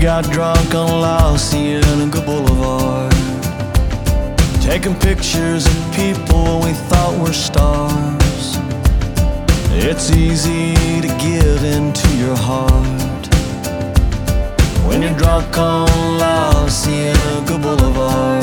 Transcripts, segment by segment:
got drunk on La Cienega Boulevard, taking pictures of people we thought were stars. It's easy to give into your heart when you're drunk on La Cienega Boulevard.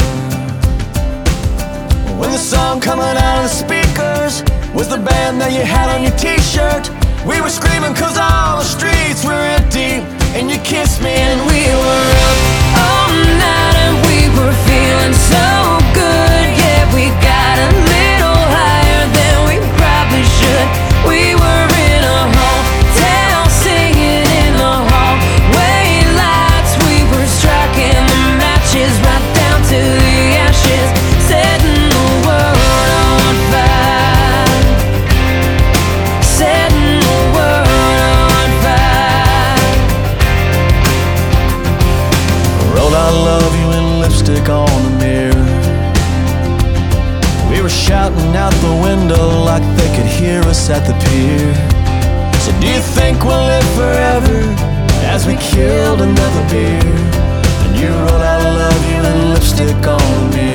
When the song coming out of the speakers was the band that you had on your t-shirt, we were screaming 'cause all the streets were empty, and you kissed me and we were up all night and we were feeling so good. Yeah, we got a little higher than we probably should. We were in a hotel singing in the hallway lights. We were striking the matches right down to the ashes, setting the world on fire, setting the world on fire. Wrote I love you in lipstick on the mirror. We were shouting out the window like they could hear us at the pier. So do you think we'll live forever as we killed another beer? And you wrote I love you in lipstick on the mirror.